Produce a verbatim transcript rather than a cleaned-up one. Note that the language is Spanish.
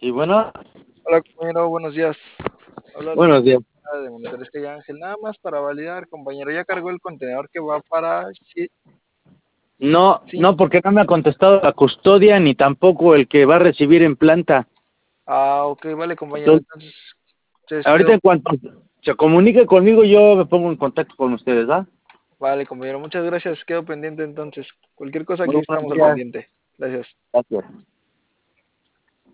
Y bueno, Hola, compañero, buenos días. Habla buenos días. de Monitoreska y Ángel. Nada más para validar, compañero, ya cargó el contenedor que va para... Sí, No, sí. no, porque no me ha contestado la custodia ni tampoco el que va a recibir en planta. Ah, ok, vale, compañero. Entonces, Entonces, entonces ahorita quedo... en cuanto se comunique conmigo, yo me pongo en contacto con ustedes, ¿va? Vale, compañero, muchas gracias. Quedo pendiente entonces. Cualquier cosa Muy aquí buenos estamos al días. pendiente. Gracias. Gracias.